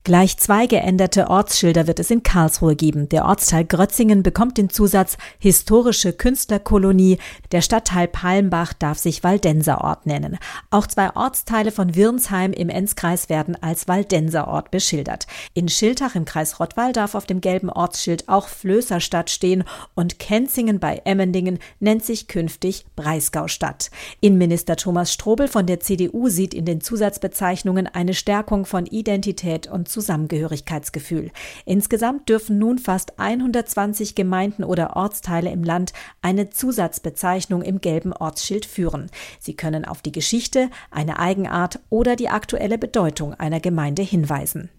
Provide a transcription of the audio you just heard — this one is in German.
Gleich 2 geänderte Ortsschilder wird es in Karlsruhe geben. Der Ortsteil Grötzingen bekommt den Zusatz Historische Künstlerkolonie. Der Stadtteil Palmbach darf sich Waldenserort nennen. Auch 2 Ortsteile von Wirnsheim im Enzkreis werden als Waldenserort beschildert. In Schiltach im Kreis Rottweil darf auf dem gelben Ortsschild auch Flößerstadt stehen und Kenzingen bei Emmendingen nennt sich künftig Breisgaustadt. Innenminister Thomas Strobel von der CDU sieht in den Zusatzbezeichnungen eine Stärkung von Identität und Zusammengehörigkeitsgefühl. Insgesamt dürfen nun fast 120 Gemeinden oder Ortsteile im Land eine Zusatzbezeichnung im gelben Ortsschild führen. Sie können auf die Geschichte, eine Eigenart oder die aktuelle Bedeutung einer Gemeinde hinweisen.